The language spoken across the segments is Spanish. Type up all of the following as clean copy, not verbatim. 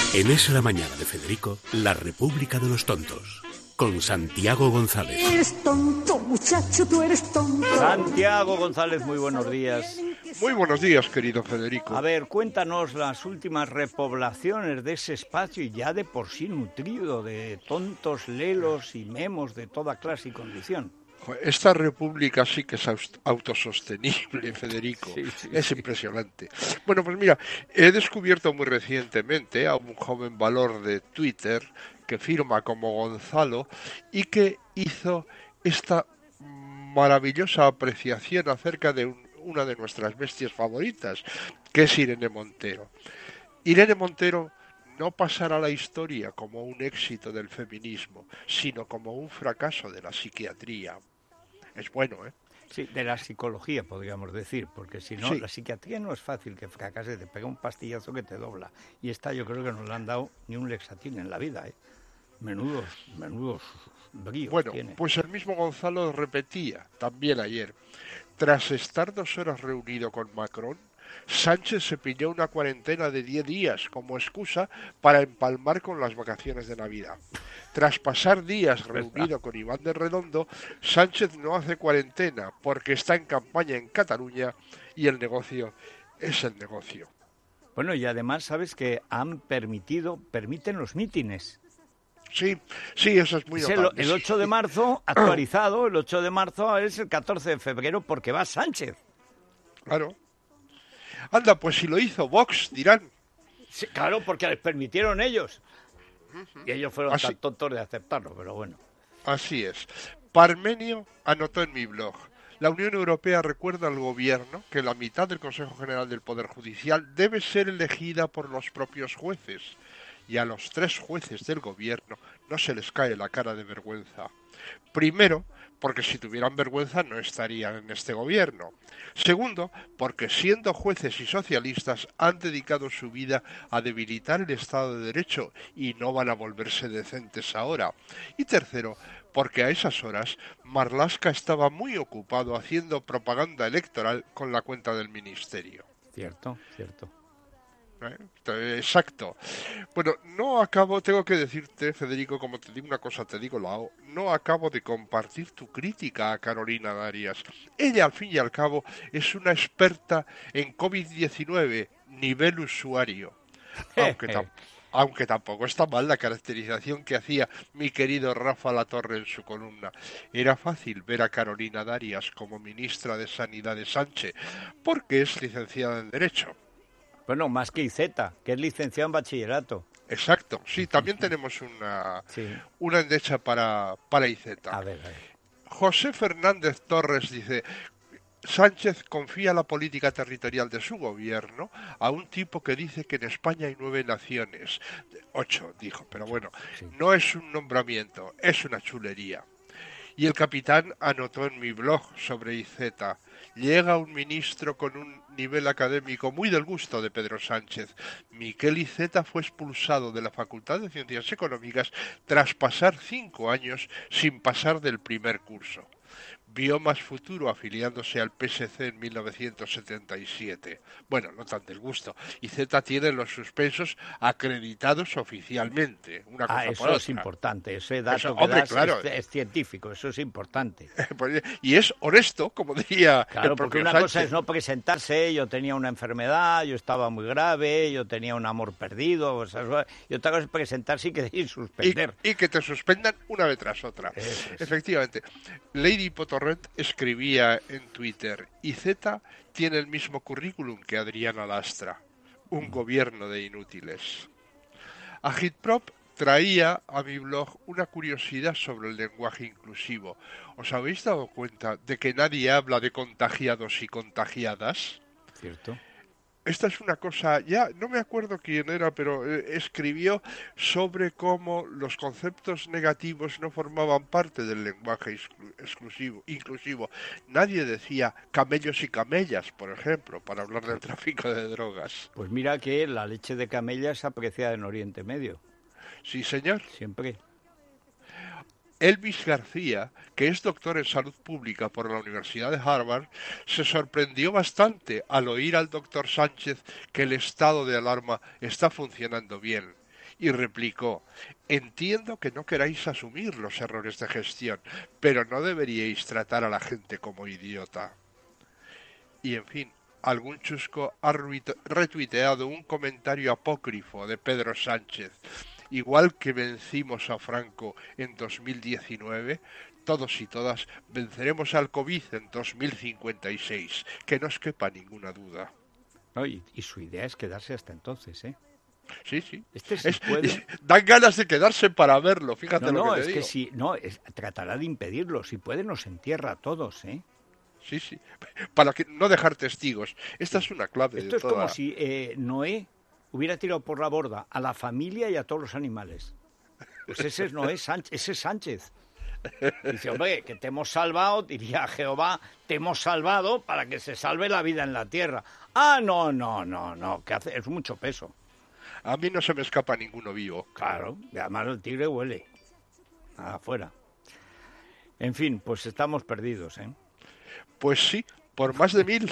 En Es la Mañana de Federico, la República de los Tontos, con Santiago González. Eres tonto, muchacho, tú eres tonto. Santiago González, muy buenos días. Muy buenos días, querido Federico. A ver, cuéntanos las últimas repoblaciones de ese espacio ya de por sí nutrido de tontos, lelos y memos de toda clase y condición. Esta república sí que es autosostenible, Federico. Es impresionante. Bueno, pues mira, he descubierto muy recientemente a un joven valor de Twitter que firma como Gonzalo y que hizo esta maravillosa apreciación acerca de una de nuestras bestias favoritas, que es Irene Montero. Irene Montero no pasará a la historia como un éxito del feminismo, sino como un fracaso de la psiquiatría. Es bueno, ¿eh? Sí, de la psicología, podríamos decir, porque si no, Sí. La psiquiatría no es fácil que fracase, te pega un pastillazo que te dobla. Y esta yo creo que no le han dado ni un Lexatin en la vida, ¿eh? Menudos bríos Bueno, tiene. pues el mismo Gonzalo repetía también ayer. Tras estar 2 horas reunido con Macron, Sánchez se pilló una cuarentena de 10 días como excusa para empalmar con las vacaciones de Navidad. Tras pasar días reunido con Iván de Redondo, Sánchez no hace cuarentena porque está en campaña en Cataluña y el negocio es el negocio. Bueno, y además sabes que permiten los mítines. Sí, eso es muy notable. El 8 de marzo, actualizado, el 8 de marzo es el 14 de febrero porque va Sánchez. Claro. Anda, pues si lo hizo Vox, dirán. Sí, claro, porque les permitieron ellos. Y ellos fueron Así. tan tontos de aceptarlo, pero bueno. Así es. Parmenio anotó en mi blog. La Unión Europea recuerda al gobierno que la mitad del Consejo General del Poder Judicial debe ser elegida por los propios jueces. Y a los 3 jueces del gobierno no se les cae la cara de vergüenza. Primero, porque si tuvieran vergüenza no estarían en este gobierno. Segundo, porque siendo jueces y socialistas han dedicado su vida a debilitar el Estado de Derecho y no van a volverse decentes ahora. Y tercero, porque a esas horas Marlaska estaba muy ocupado haciendo propaganda electoral con la cuenta del ministerio. Cierto. Exacto. Bueno, tengo que decirte, Federico, como te digo una cosa, te digo la O, no acabo de compartir tu crítica a Carolina Darias. Ella, al fin y al cabo, es una experta en COVID-19, nivel usuario. Aunque tampoco está mal la caracterización que hacía mi querido Rafa Latorre en su columna. Era fácil ver a Carolina Darias como ministra de Sanidad de Sánchez, porque es licenciada en Derecho. Bueno, más que Iceta, que es licenciado en bachillerato. Exacto, sí, también tenemos una endecha para Iceta. A ver. José Fernández Torres dice: Sánchez confía la política territorial de su gobierno a un tipo que dice que en España hay 9 naciones. 8, dijo, pero bueno, no es un nombramiento, es una chulería. Y el capitán anotó en mi blog sobre Iceta: llega un ministro con un nivel académico muy del gusto de Pedro Sánchez. Miquel Iceta fue expulsado de la Facultad de Ciencias Económicas tras pasar 5 años sin pasar del primer curso. Vio más futuro afiliándose al PSC en 1977. Bueno, no tan del gusto. Iceta tiene los suspensos acreditados oficialmente. Una cosa Eso por es otra. importante. Ese dato Eso, que hombre, das claro. es científico, eso es importante. Y es honesto, como diría Claro, el porque propio una Sánchez. cosa es no presentarse, yo tenía una enfermedad, yo estaba muy grave, yo tenía un amor perdido, y otra cosa es presentarse y que suspender. Y que te suspendan una vez tras otra. Eso es. Efectivamente. Lady Potorret escribía en Twitter: Iceta tiene el mismo currículum que Adriana Lastra. Un gobierno de inútiles. Agitprop traía a mi blog una curiosidad sobre el lenguaje inclusivo. ¿Os habéis dado cuenta de que nadie habla de contagiados y contagiadas? Cierto. Esta es una cosa, ya no me acuerdo quién era, pero escribió sobre cómo los conceptos negativos no formaban parte del lenguaje inclusivo. Nadie decía camellos y camellas, por ejemplo, para hablar del tráfico de drogas. Pues mira que la leche de camella es apreciada en Oriente Medio. Sí, señor. Siempre. Elvis García, que es doctor en salud pública por la Universidad de Harvard, se sorprendió bastante al oír al doctor Sánchez que el estado de alarma está funcionando bien. Y replicó: entiendo que no queráis asumir los errores de gestión, pero no deberíais tratar a la gente como idiota. Y en fin, algún chusco ha retuiteado un comentario apócrifo de Pedro Sánchez. Igual que vencimos a Franco en 2019, todos y todas venceremos al COVID en 2056, que no os quepa ninguna duda. No, y su idea es quedarse hasta entonces, ¿eh? Sí, sí. Dan ganas de quedarse para verlo, fíjate lo que te digo. Que sí, tratará de impedirlo. Si puede, nos entierra a todos, ¿eh? Sí, sí. Para que no dejar testigos. Esta es una clave. Esto es como si Noé hubiera tirado por la borda a la familia y a todos los animales. Pues ese es Noé, ese es Sánchez. Dice, hombre, que te hemos salvado, diría Jehová, te hemos salvado para que se salve la vida en la tierra. Ah, no, que hace, es mucho peso. A mí no se me escapa ninguno vivo. Claro, y además el tigre huele afuera. En fin, pues estamos perdidos, ¿eh? Pues sí, por más de 1000.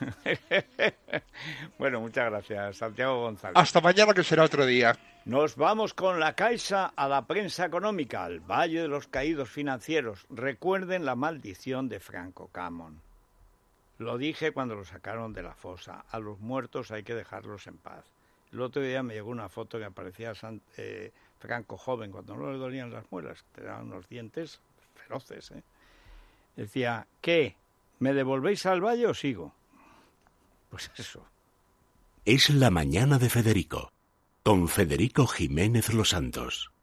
Bueno, muchas gracias, Santiago González. Hasta mañana, que será otro día. Nos vamos con la Caixa a la prensa económica, al Valle de los Caídos Financieros. Recuerden la maldición de Franco Camón. Lo dije cuando lo sacaron de la fosa. A los muertos hay que dejarlos en paz. El otro día me llegó una foto que aparecía Franco joven, cuando no le dolían las muelas, que tenían unos dientes feroces, ¿eh? Decía, ¿qué? ¿Me devolvéis al valle o sigo? Pues eso. Es la mañana de Federico, con Federico Jiménez Los Santos.